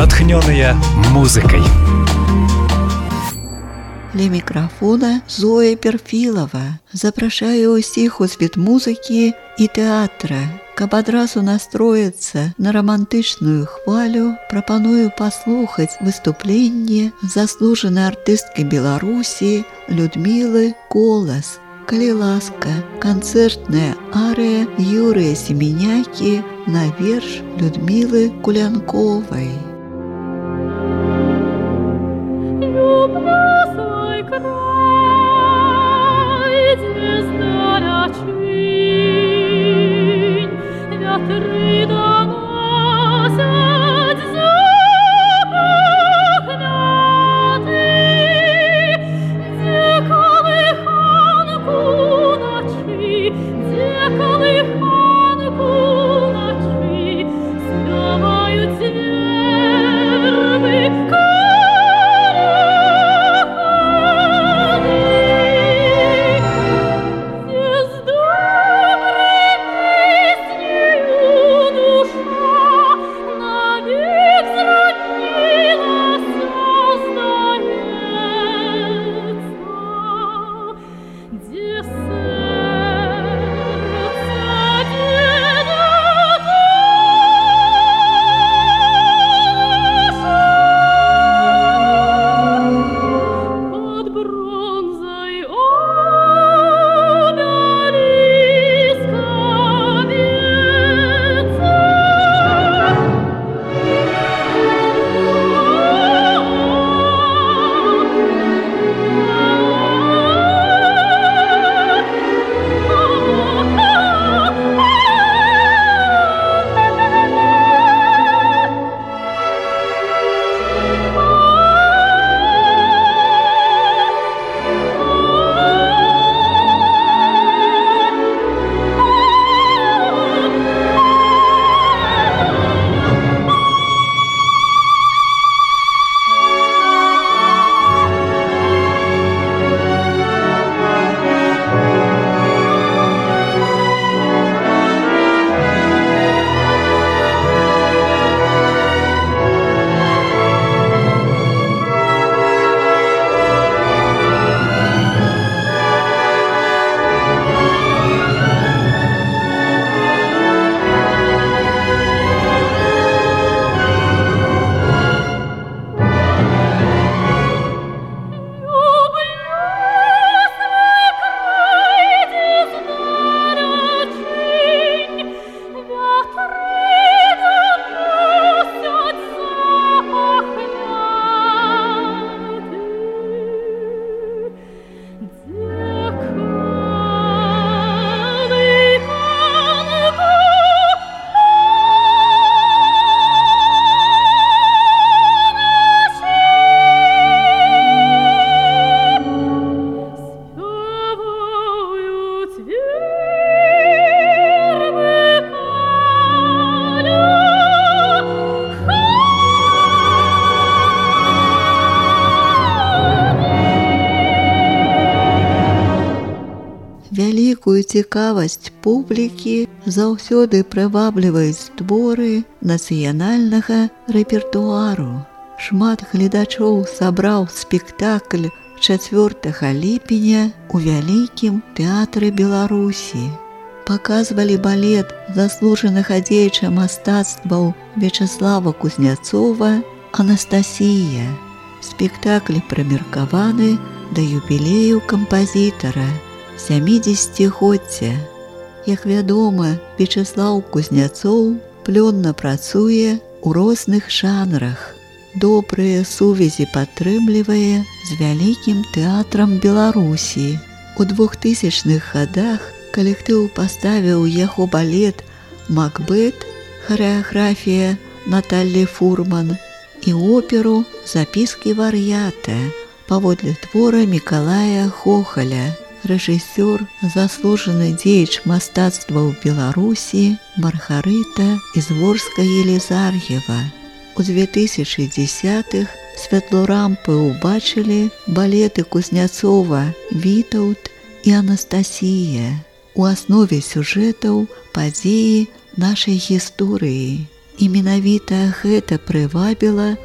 натхнёныя музыкай. Ля мікрафона Зоя Перфілава. Запрашаю ўсіх у свет музыкі і тэатра. Каб адразу настроіцца на рамантычную хвалю, прапаную паслухаць выступленне заслужанай артысткі Беларусі Людмілы Колас. Калі ласка, канцэртная арыя Юрыя Семенякі на верш Людмілы Кулянковай. Вялікую цікавасць публікі заўсёды прывабліваюць творы нацыянальнага рэпертуару. Шмат гледачоў сабраў спектакль 4 ліпеня у Вялікім тэатры Беларусі. Паказвалі балет заслужанага дзеяча мастацтваў Вячаслава Кузняцова «Анастасія». Спектакль прымеркаваны да юбілею кампазітара 70-годдзя. Як вядома, Вячаслаў Кузняцоў плённа працуе ў розных жанрах. Добрыя сувязі падтрымлівае з Вялікім тэатрам Беларусі. У 2000-х гадах калектыў паставіў яго балет «Макбет», харэаграфія Наталлі Фурман і оперу «Запіскі вар'ята» паводле твора Мікалая Хохаля. Рэжысёр, заслужаны дзеяч мастацтва ў Беларусі Маргарыта Ізворская-Елізар'ева. У 2010-х святлорампы ўбачылі балеты Кузняцова «Вітаўт» і «Анастасія». У аснове сюжэтаў падзеі нашай гісторыі. І менавіта гэта прывабіла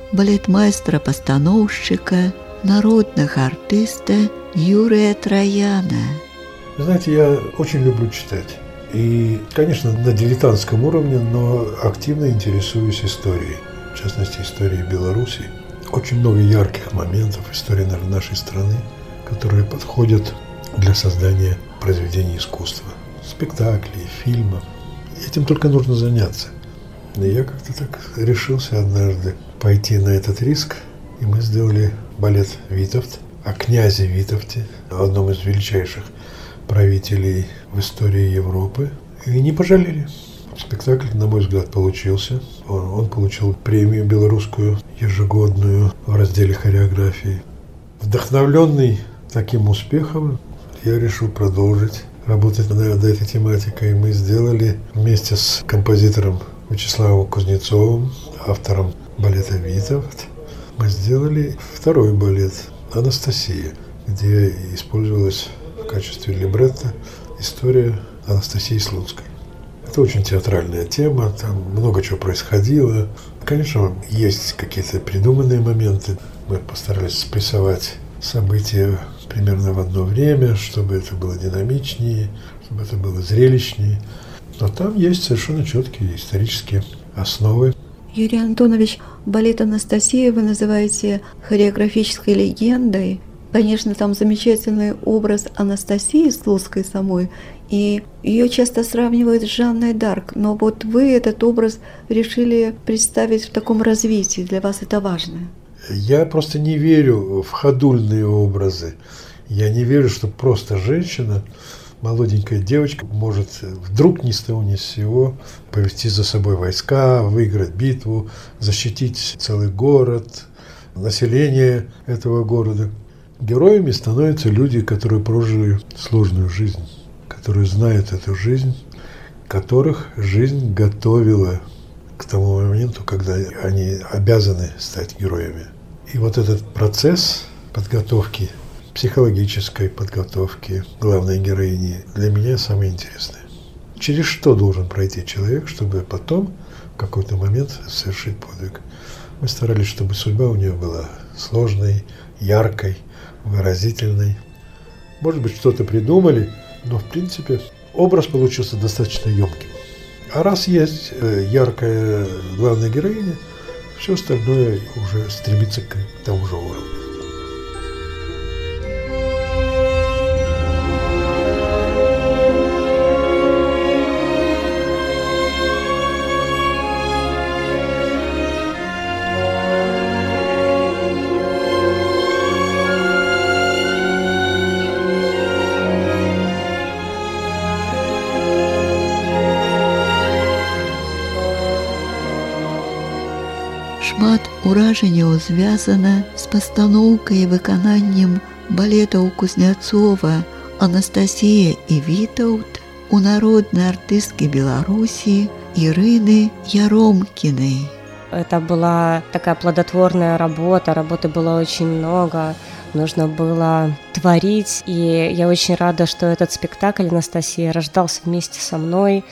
балетмайстра-пастаноўшчыка, народного артиста Юрия Трояна. Вы знаете, я очень люблю читать. И, конечно, на дилетантском уровне, но активно интересуюсь историей. В частности, историей Беларуси. Очень много ярких моментов истории нашей страны, которые подходят для создания произведений искусства. Спектаклей, фильмов. Этим только нужно заняться. И я как-то так решился однажды пойти на этот риск. И мы сделали балет «Витовт» о князе Витовте, одном из величайших правителей в истории Европы. И не пожалели. Спектакль, на мой взгляд, получился. Он получил премию белорусскую ежегодную в разделе хореографии. Вдохновленный таким успехом, я решил продолжить работать над этой тематикой. Мы сделали вместе с композитором Вячеславом Кузнецовым, автором балета «Витовт», мы сделали второй балет «Анастасия», где использовалась в качестве либретто история Анастасии Слуцкой. Это очень театральная тема, там много чего происходило. Конечно, есть какие-то придуманные моменты. Мы постарались спрессовать события примерно в одно время, чтобы это было динамичнее, чтобы это было зрелищнее. Но там есть совершенно четкие исторические основы. Юрий Антонович, балет «Анастасия» вы называете хореографической легендой. Конечно, там замечательный образ Анастасии Слуцкой самой, и ее часто сравнивают с Жанной д'Арк. Но вот вы этот образ решили представить в таком развитии. Для вас это важно. Я просто не верю в ходульные образы. Я не верю, что просто женщина, молоденькая девочка, может вдруг ни с того ни с сего повести за собой войска, выиграть битву, защитить целый город, население этого города. Героями становятся люди, которые прожили сложную жизнь, которые знают эту жизнь, которых жизнь готовила к тому моменту, когда они обязаны стать героями. И вот этот процесс подготовки, психологической подготовки главной героини для меня самый интересный. Через что должен пройти человек, чтобы потом в какой-то момент совершить подвиг? Мы старались, чтобы судьба у нее была сложной, яркой, выразительной. Может быть, что-то придумали, но в принципе образ получился достаточно емким. А раз есть яркая главная героиня, все остальное уже стремится к тому же уровню. Шмат уражанняў звязана з пастаноўкай і выкананнем балетаў Кузнецова «Анастасія і Вітаўт» у народнай артысткі Беларусі Ирины Яромкиной. Это была такая плодотворная работа, работы было очень много, нужно было творить, и я очень рада, что этот спектакль «Анастасия» рождался вместе со мной.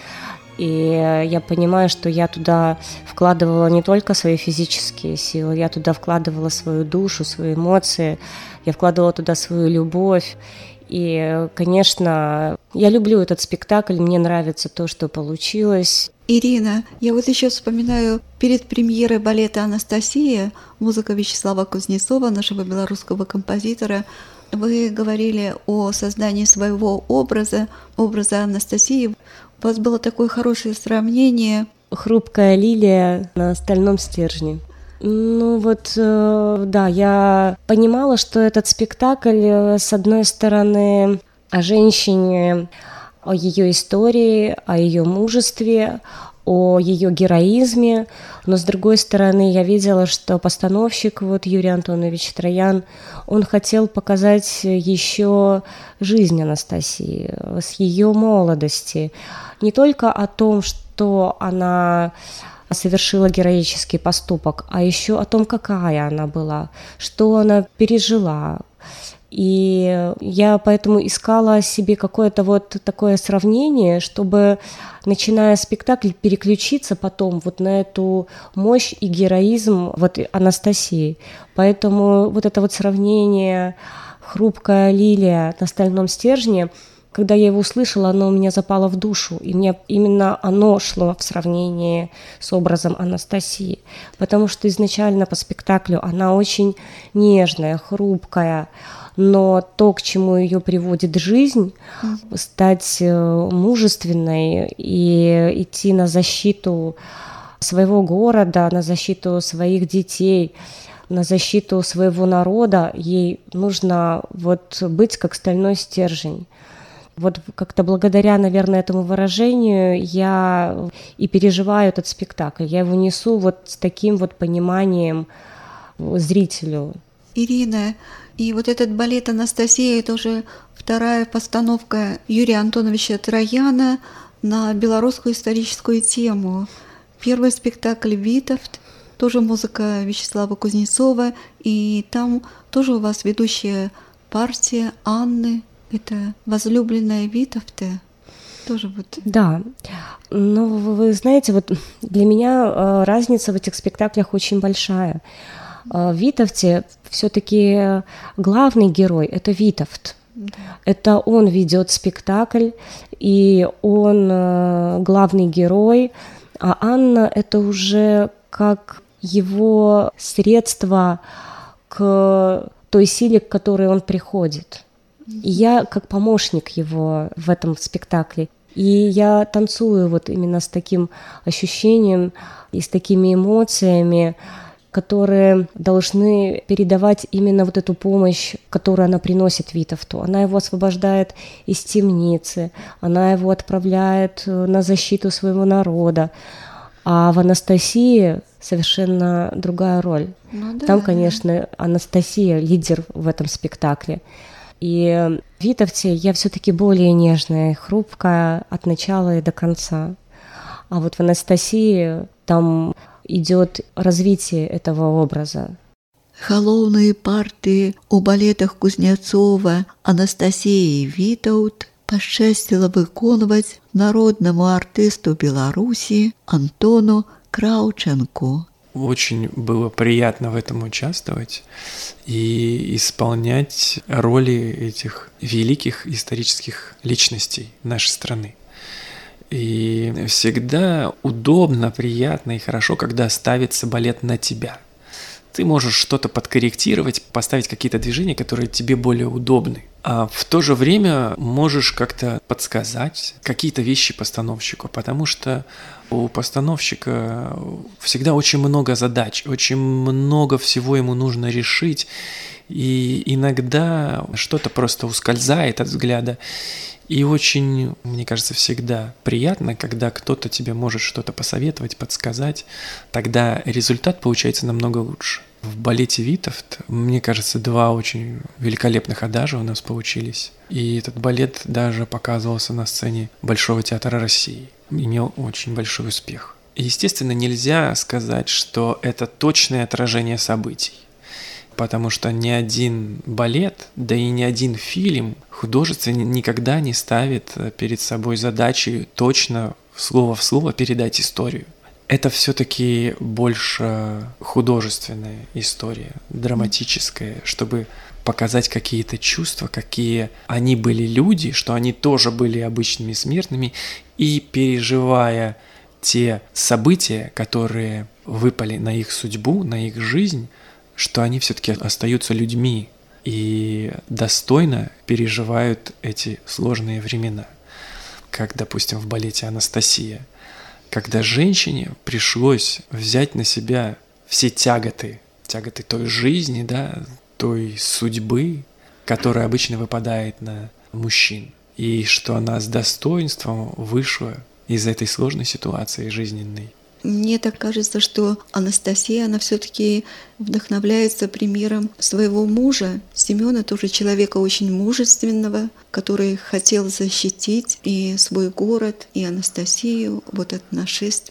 И я понимаю, что я туда вкладывала не только свои физические силы, я туда вкладывала свою душу, свои эмоции, я вкладывала туда свою любовь. И, конечно, я люблю этот спектакль, мне нравится то, что получилось. Ирина, я вот еще вспоминаю, перед премьерой балета «Анастасия», музыка Вячеслава Кузнецова, нашего белорусского композитора, вы говорили о создании своего образа Анастасии. У вас было такое хорошее сравнение. Хрупкая лилия на стальном стержне. Ну вот, да, я понимала, что этот спектакль, с одной стороны, о женщине, о ее истории, о ее мужестве, о ее героизме, но с другой стороны я видела, что постановщик вот Юрий Антонович Троян, он хотел показать еще жизнь Анастасии с ее молодости, не только о том, что она совершила героический поступок, а еще о том, какая она была, что она пережила, И я поэтому искала себе какое-то вот такое сравнение, чтобы, начиная спектакль, переключиться потом вот на эту мощь и героизм вот Анастасии. Поэтому вот это вот сравнение «Хрупкая лилия на стальном стержне», когда я его услышала, оно у меня запало в душу, и мне именно оно шло в сравнении с образом Анастасии, потому что изначально по спектаклю она очень нежная, хрупкая, но то, к чему ее приводит жизнь, стать мужественной и идти на защиту своего города, на защиту своих детей, на защиту своего народа, ей нужно вот быть как стальной стержень. Вот как-то благодаря, наверное, этому выражению я и переживаю этот спектакль. Я его несу вот с таким вот пониманием зрителю. Ирина, и вот этот балет «Анастасия» — это уже вторая постановка Юрия Антоновича Трояна на белорусскую историческую тему. Первый спектакль «Витовт», тоже музыка Вячеслава Кузнецова, и там тоже у вас ведущая партия Анны. Это возлюбленная Витовта, тоже вот. Да, но вы знаете, вот для меня разница в этих спектаклях очень большая. В Витовте все-таки главный герой — это Витовт. Да. Это он ведет спектакль, и он главный герой, а Анна — это уже как его средство к той силе, к которой он приходит. И я как помощник его в этом спектакле. И я танцую вот именно с таким ощущением и с такими эмоциями, которые должны передавать именно вот эту помощь, которую она приносит Витовту. Она его освобождает из темницы, она его отправляет на защиту своего народа. А в Анастасии совершенно другая роль. Ну, да. Там, конечно, Анастасия лидер в этом спектакле. И в Витовте я все-таки более нежная, хрупкая от начала и до конца. А вот в Анастасии там идет развитие этого образа. Галоўныя партыі у балетах Кузнецова Анастасіі Вітаўт пашчасціла выконваць народнаму артысту Беларусі Антону Краўчанку. Очень было приятно в этом участвовать и исполнять роли этих великих исторических личностей нашей страны. И всегда удобно, приятно и хорошо, когда ставится балет на тебя. Ты можешь что-то подкорректировать, поставить какие-то движения, которые тебе более удобны. А в то же время можешь как-то подсказать какие-то вещи постановщику, потому что у постановщика всегда очень много задач, очень много всего ему нужно решить, и иногда что-то просто ускользает от взгляда. И очень, мне кажется, всегда приятно, когда кто-то тебе может что-то посоветовать, подсказать, тогда результат получается намного лучше. В балете «Витовт», мне кажется, 2 очень великолепных адажа у нас получились. И этот балет даже показывался на сцене Большого театра России. Имел очень большой успех. И, естественно, нельзя сказать, что это точное отражение событий. Потому что ни один балет, да и ни один фильм художественный никогда не ставит перед собой задачи точно слово в слово передать историю. Это все-таки больше художественная история, драматическая, чтобы показать какие-то чувства, какие они были люди, что они тоже были обычными смертными, и переживая те события, которые выпали на их судьбу, на их жизнь, что они все-таки остаются людьми и достойно переживают эти сложные времена. Как, допустим, в балете «Анастасия», когда женщине пришлось взять на себя все тяготы той жизни, да, той судьбы, которая обычно выпадает на мужчин, и что она с достоинством вышла из этой сложной ситуации жизненной. Мне так кажется, что Анастасия, она все-таки вдохновляется примером своего мужа. Семёна тоже человека очень мужественного, который хотел защитить и свой город, и Анастасию вот от нашествия.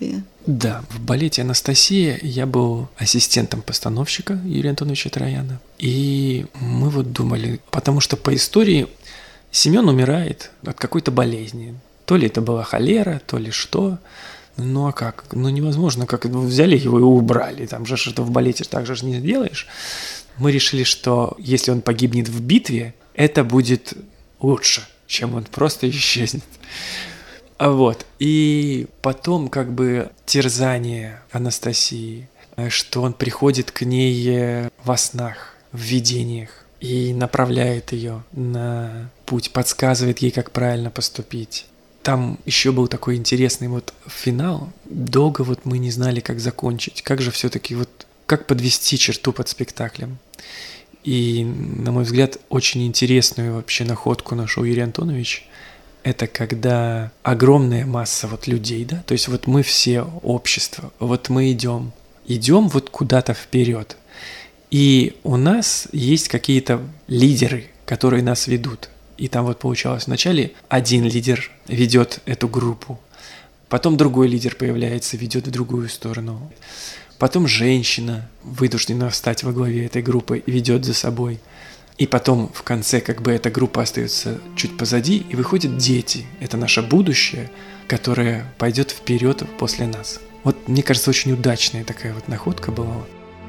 Да, в балете «Анастасия» я был ассистентом постановщика Юрия Антоновича Трояна. И мы вот думали, потому что по истории Семен умирает от какой-то болезни. То ли это была холера, то ли что. Ну а как? Ну невозможно, как взяли его и убрали. Там же что-то в балете так же не сделаешь. Мы решили, что если он погибнет в битве, это будет лучше, чем он просто исчезнет. Вот. И потом как бы терзание Анастасии, что он приходит к ней во снах, в видениях и направляет ее на путь, подсказывает ей, как правильно поступить. Там еще был такой интересный вот финал. Долго вот мы не знали, как закончить, как же все-таки вот, как подвести черту под спектаклем. И, на мой взгляд, очень интересную вообще находку нашел Юрий Антонович. Это когда огромная масса вот людей, да, то есть вот мы все общество, вот мы идем вот куда-то вперед. И у нас есть какие-то лидеры, которые нас ведут. И там вот получалось вначале один лидер ведет эту группу, потом другой лидер появляется, ведет в другую сторону. Потом женщина вынуждена встать во главе этой группы и ведет за собой. И потом в конце как бы эта группа остается чуть позади, и выходят дети. Это наше будущее, которое пойдет вперед после нас. Вот мне кажется, очень удачная такая вот находка была.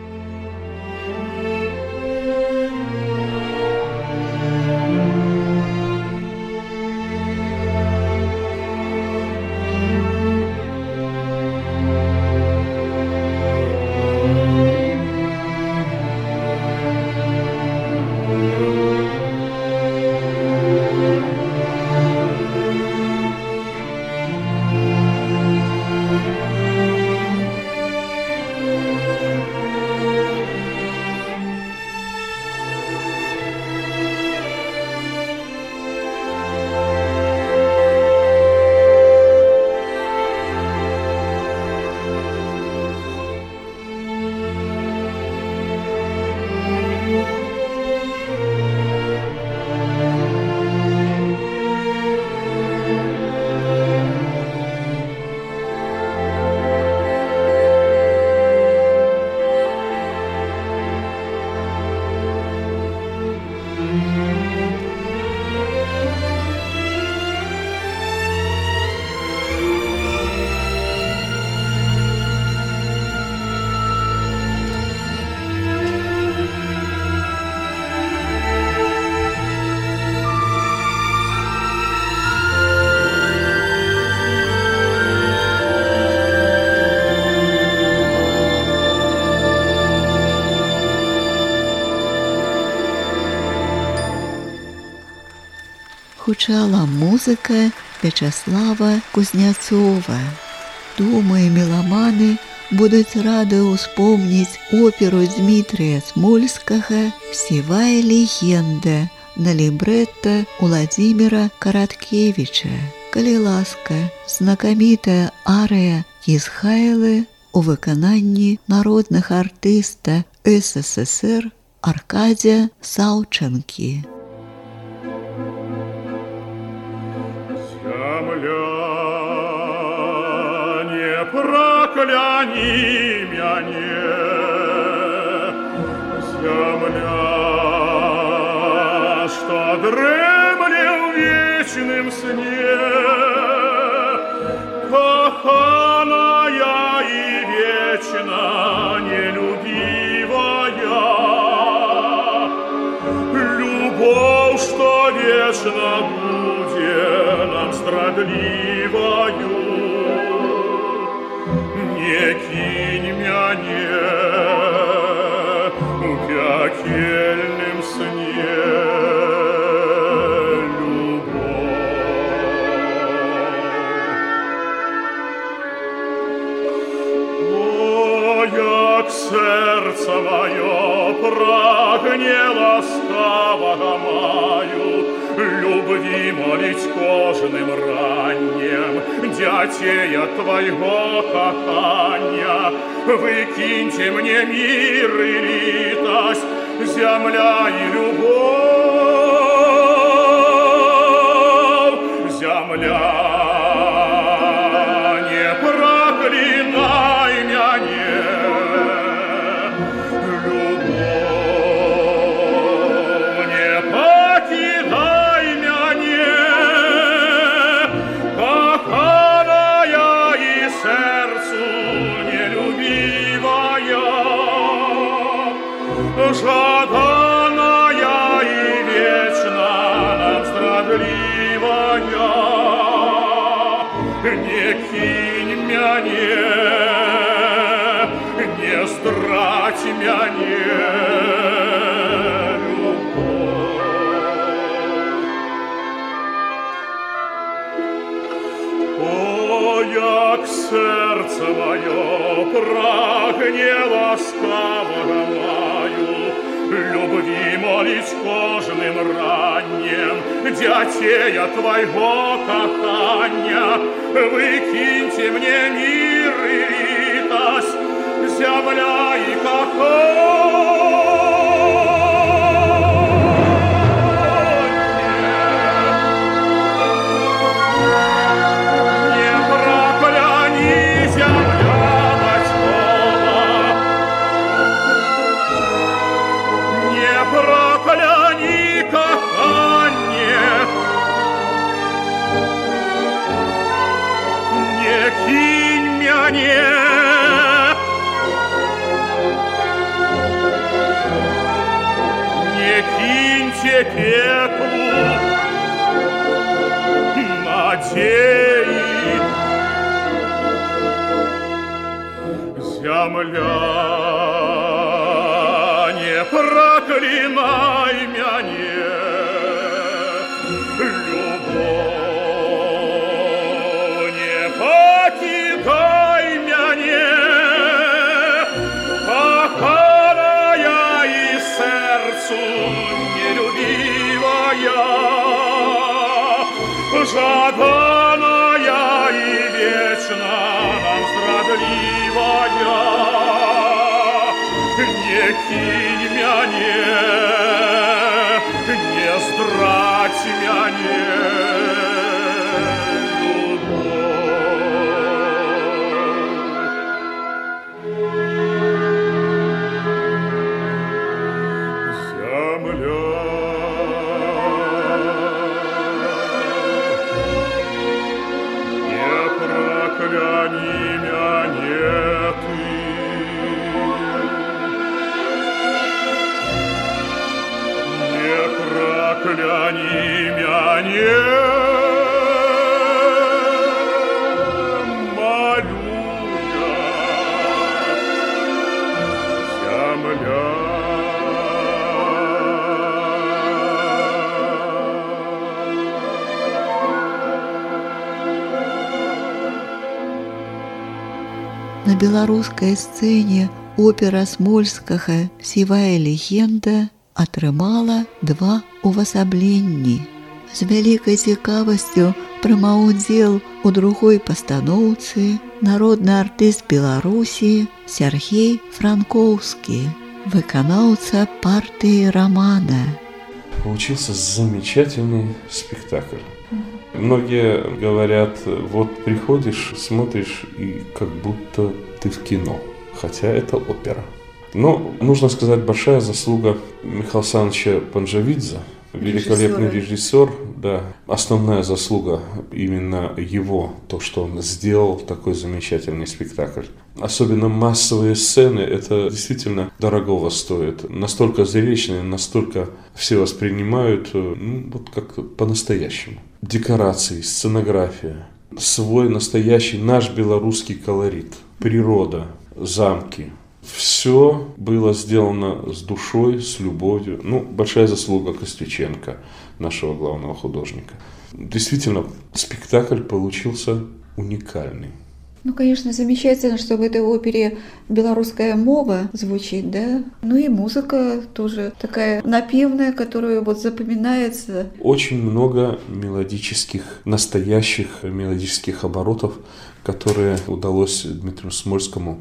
Гучала музыка Вячеслава Кузнецова. Думаю, меломаны будут рады успомнить оперу Дмитрия Смольского «Сивая легенда» на либретто Владимира Короткевича. Коли ласка, знакомитая ария Ізхайлы у виконанні народных артиста СССР Аркадия Савченки. Прокляни мяне, земля, что дремле в вечном сне, коханая и вечно нелюбивая, любовь, что вечно будет нам страдливою. Не кинь мяне в пекельном сне, любовь. О, як сердце мое прагне ласкавого маю, любви молить кожным раннем, дятея твоего кохания. Выкиньте мне мир и литость, земля и любовь. Земля не проклинай жаданая и вечно нам здравливая, не кинь мяне, не здрать мяне, як серце моє прагне ласкавого маю, любви молить кожним раннем, дятея твоего кохання, выкиньте мне мир и литость, земля и не киньте пеклу надеи, земля, не проклинай мяне, любовь, не покидай мяне, коханая и сердцу нелюбивая, жаданая и вечно нам здравливая, не кинь мяне, не здрать мяне, прокляни мяне, молю я, земля. На беларускай сцэне опера Смольскага «Сівая легенда» атрымала два увасабленні. З вялікай цікавасцю прымаў удзел у другой пастаноўцы народны артыст Беларусі Сергей Франкоўскі, выканаўца партыі романа. Получился замечательный спектакль. Многие говорят, вот приходишь, смотришь, и как будто ты в кино, хотя это опера. Но нужно сказать, большая заслуга Михаила Александровича Панджавидзе, великолепный режиссер, да. Основная заслуга именно его, то, что он сделал такой замечательный спектакль. Особенно массовые сцены, это действительно дорогого стоит. Настолько зрелищные, настолько все воспринимают, вот как по-настоящему. Декорации, сценография, свой настоящий наш белорусский колорит, природа, замки. Все было сделано с душой, с любовью. Большая заслуга Костюченко, нашего главного художника. Действительно, спектакль получился уникальный. Конечно, замечательно, что в этой опере белорусская мова звучит, да? И музыка тоже такая напевная, которая вот запоминается. Очень много мелодических, настоящих мелодических оборотов, которые удалось Дмитрию Смольскому.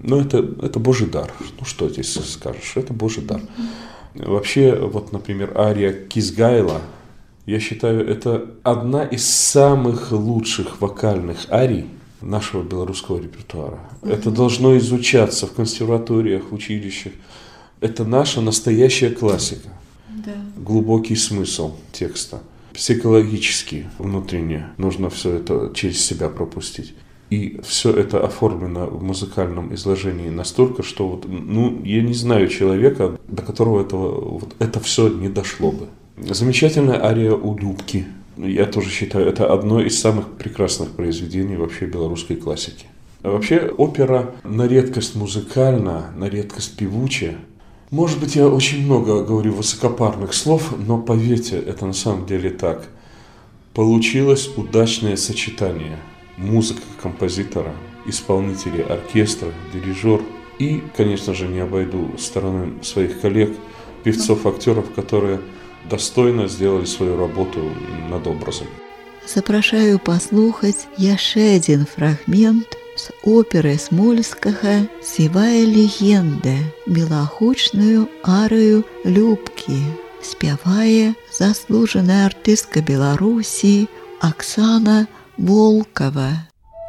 Это Божий дар. Что здесь скажешь? Это Божий дар. Вообще, вот, например, ария Кизгайла, я считаю, это одна из самых лучших вокальных арий нашего белорусского репертуара. Это должно изучаться в консерваториях, в училищах. Это наша настоящая классика. Да. Глубокий смысл текста. Психологически, внутренне нужно все это через себя пропустить. И все это оформлено в музыкальном изложении настолько, что вот, я не знаю человека, до которого это все не дошло бы. Замечательная ария у Любки. Я тоже считаю, это одно из самых прекрасных произведений вообще белорусской классики. А вообще опера на редкость музыкальна, на редкость певучая. Может быть, я очень много говорю высокопарных слов, но поверьте, это на самом деле так. Получилось удачное сочетание музыка композитора, исполнителей оркестра, дирижер и, конечно же, не обойду стороной своих коллег, певцов, актеров, которые достойно сделали свою работу над образом. Запрашаю паслухаць яшчэ адзін фрагмент з оперы Смольскага «Сівая легенда», белагучную арыю Любкі. Спявае заслужаная артыстка Беларусі Оксана Волкова.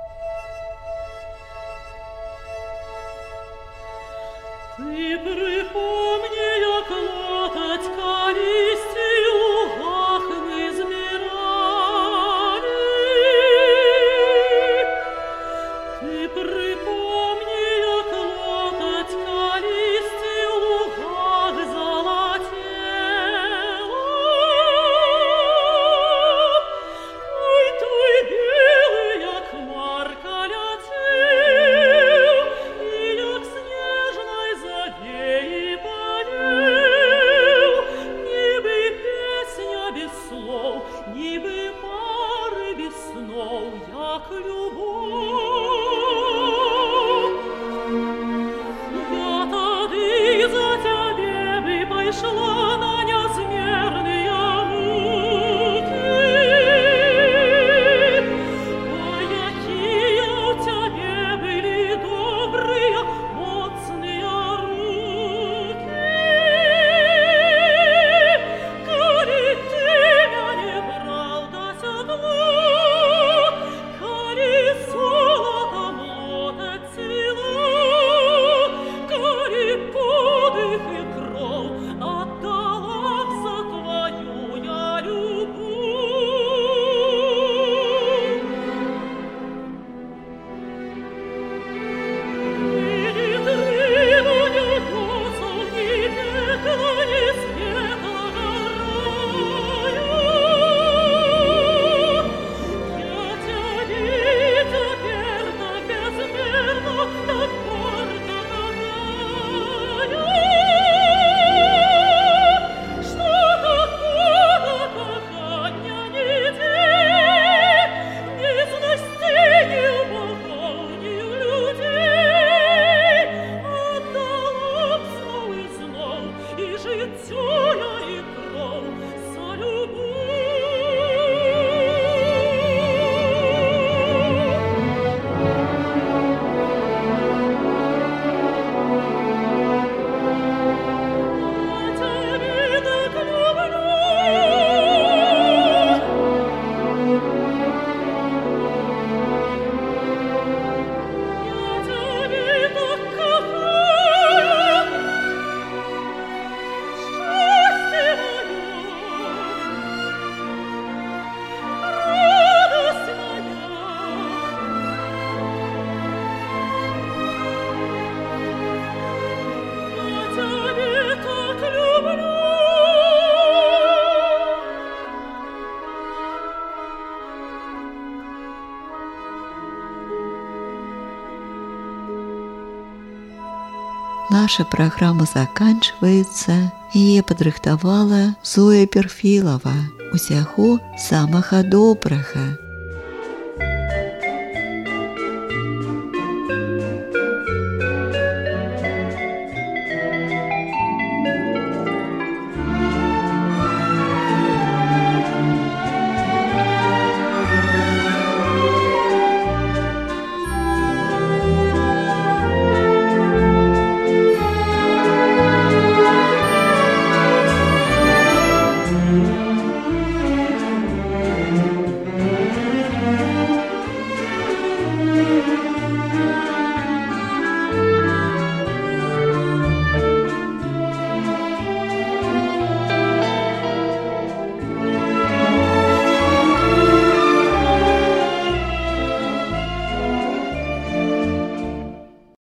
Наша программа заканчивается. Яе падрыхтавала Зоя Перфілава. Усяго самага добрага.